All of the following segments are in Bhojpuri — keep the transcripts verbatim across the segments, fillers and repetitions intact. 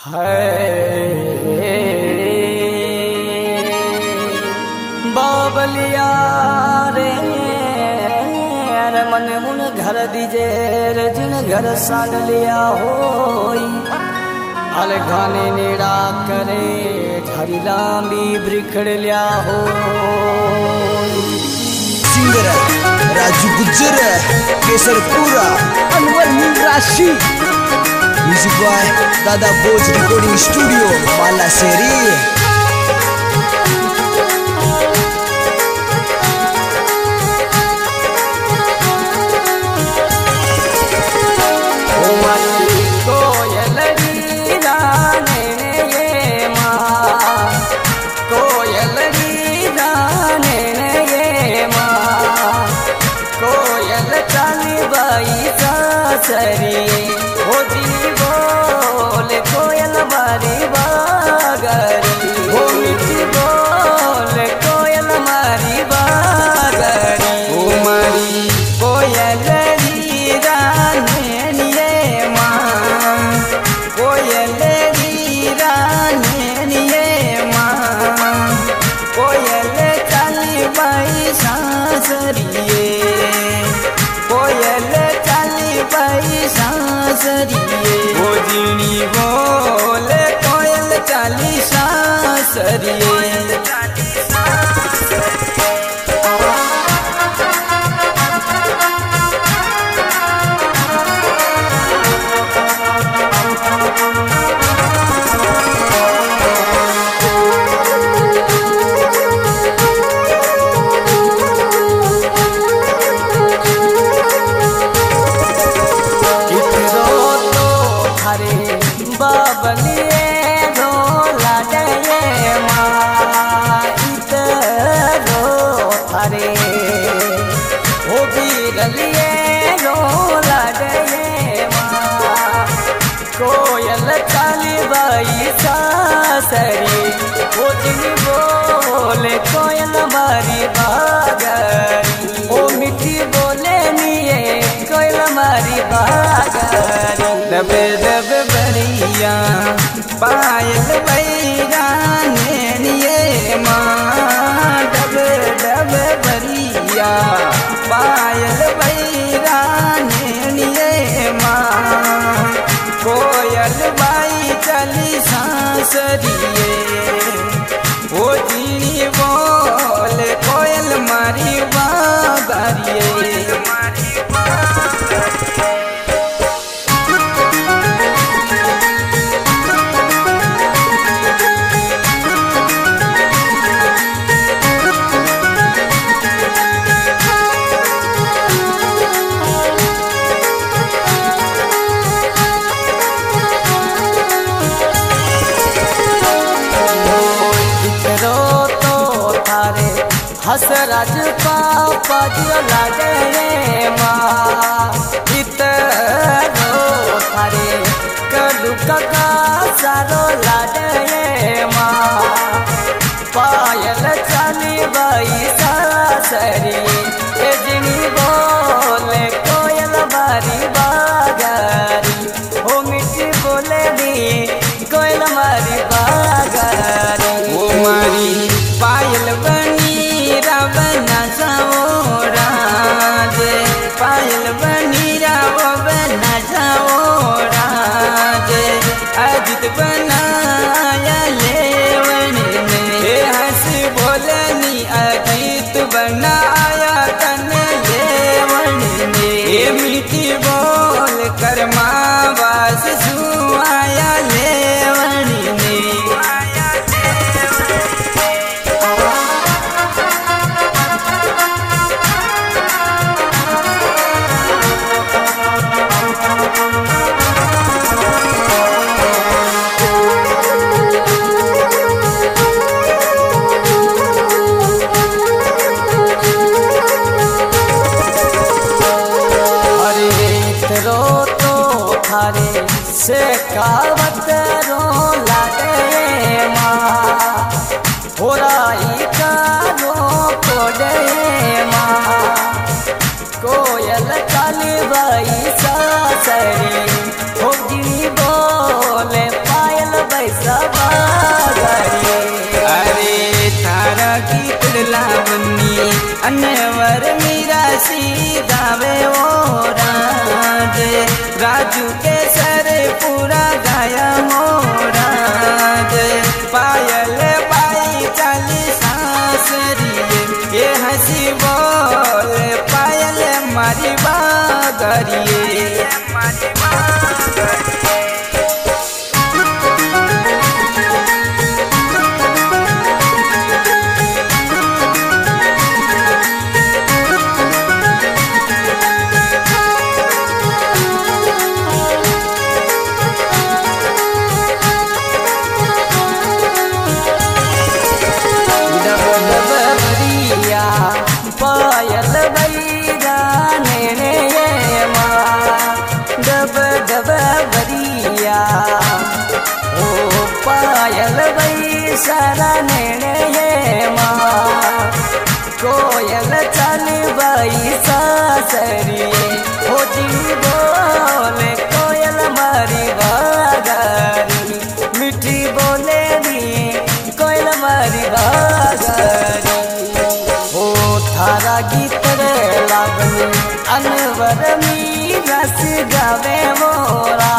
है बाबलिया रे मन मुन घर दीजे रे जिन घर सांग लिया होई अल गाने नेड़ा करे झरी लांबी ब्रिखड़ लिया हो। Singer Raju Gujjar Kesarpura Anwar Rashi music boy दादा बोझ रिकॉर्डिंग स्टूडियो माला शेरी। सरी हो जी बोल कोयल मारी बागरी हो मिठी बोल कोयल मारी बागरी ओ मारी कोयल री रानिए माँ कोयल री रानिए माँ कोयल चली बाई सासरिए कोयल सासरिए वो जीनी बोल कोयल चाली सासरिए। बाबलिए ढोला डे माँ इतरो थारे हो बीरलिए ढोला डे माँ कोयल चाली बाई सासरी हो जिन बोले कोयल मारी बागरी ओ मिठी बोले निये कोयल मारी बागरी दबे दबे बरिया पायल बैराने निये माँ डब डब बरिया पायल बैराने निये माँ कोयल बाई चली सासरिए ओ जी बोल कोयल मारी बागरिए। हस राज पापा जियो लागे माँ इतरो थारे कलु कका सारो लागे माँ पायल चाली बाई सासरी ए जिनी बोले कोयल मारी बागरी हो मिठी बोले दी कोयल मारी बागरी ओ मारी पायल बनी बना जाओ राजे पायल बनी रावो बना जाओ राजे अजित बनाया लेवन में हंस बोलनी अजित बनाया तन लेवन में मीठी बोल कर माँ बास सुआया लेवन में। से कावत रो लागे माँ हो राई का रो कोडे माँ कोयल चाली बाई सासरी हो गिनी बोले पायल बागरिए। अरे थारा गीत लावनी अनवर मीरा सी गावे ओ राज, राजू के सर पूरा गाया मोराज। पायल पाई चाली सांसरिए, ये हंसी बोल पायल मारी बागरिए। पायल बैरा नेने ये माँ, डब डब बरिया ओ पायल बै सारा नेने ये माँ। कोयल चल बाई सासरिए, हो जी बोले कोयल मारी बागारी, मिठी बोले दी कोयल मारी बागारी। थारा गीत लागनी अनवर मीरा सी गावे मोरा,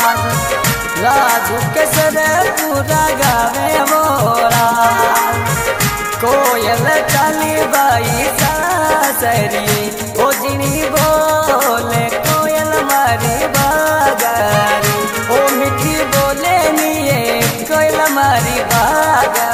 राजू के सर पूरा गावे मोरा। कोयल चाली बाई सासरिए, ओ जिनी बोले कोयल मारी बागारी, ओ मिठी बोले निये कोयल मारी बागारी।